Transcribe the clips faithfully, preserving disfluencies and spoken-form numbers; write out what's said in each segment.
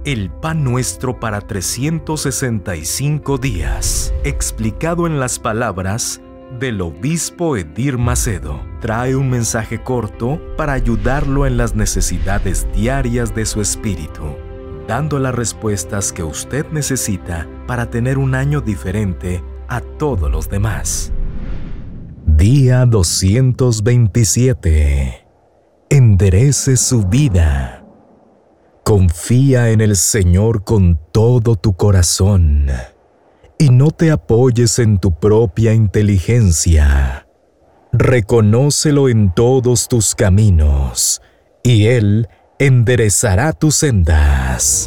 El pan nuestro para trescientos sesenta y cinco días, explicado en las palabras del obispo Edir Macedo, trae un mensaje corto para ayudarlo en las necesidades diarias de su espíritu, dando las respuestas que usted necesita para tener un año diferente a todos los demás. Día doscientos veintisiete. Enderece su vida. Confía en el Señor con todo tu corazón y no te apoyes en tu propia inteligencia. Reconócelo en todos tus caminos y Él enderezará tus sendas.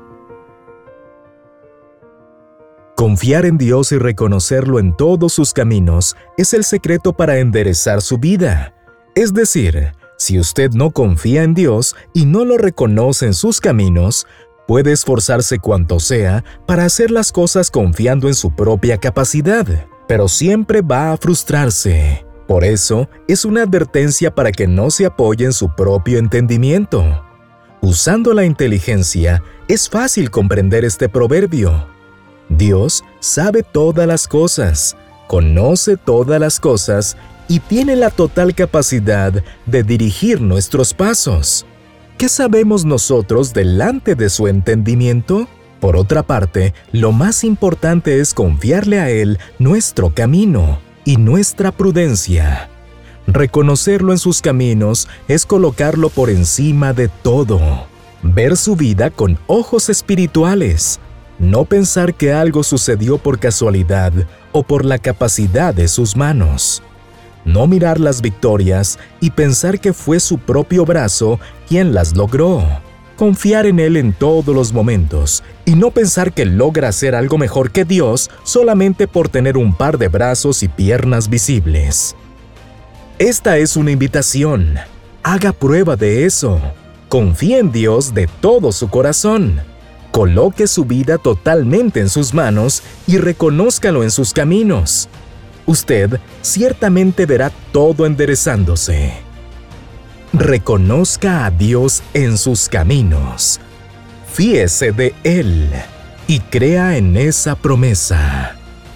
Confiar en Dios y reconocerlo en todos sus caminos es el secreto para enderezar su vida. Es decir, si usted no confía en Dios y no lo reconoce en sus caminos, puede esforzarse cuanto sea para hacer las cosas confiando en su propia capacidad, pero siempre va a frustrarse. Por eso, es una advertencia para que no se apoye en su propio entendimiento. Usando la inteligencia, es fácil comprender este proverbio. Dios sabe todas las cosas, conoce todas las cosas y tiene la total capacidad de dirigir nuestros pasos. ¿Qué sabemos nosotros delante de su entendimiento? Por otra parte, lo más importante es confiarle a Él nuestro camino y nuestra prudencia. Reconocerlo en sus caminos es colocarlo por encima de todo. Ver su vida con ojos espirituales. No pensar que algo sucedió por casualidad o por la capacidad de sus manos. No mirar las victorias y pensar que fue su propio brazo quien las logró. Confiar en Él en todos los momentos y no pensar que logra hacer algo mejor que Dios solamente por tener un par de brazos y piernas visibles. Esta es una invitación. Haga prueba de eso. Confíe en Dios de todo su corazón. Coloque su vida totalmente en sus manos y reconózcalo en sus caminos. Usted ciertamente verá todo enderezándose. Reconozca a Dios en sus caminos. Fíese de Él y crea en esa promesa.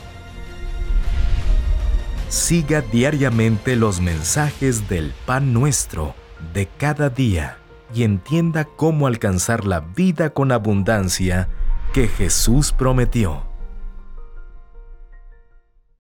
Siga diariamente los mensajes del Pan Nuestro de cada día y entienda cómo alcanzar la vida con abundancia que Jesús prometió.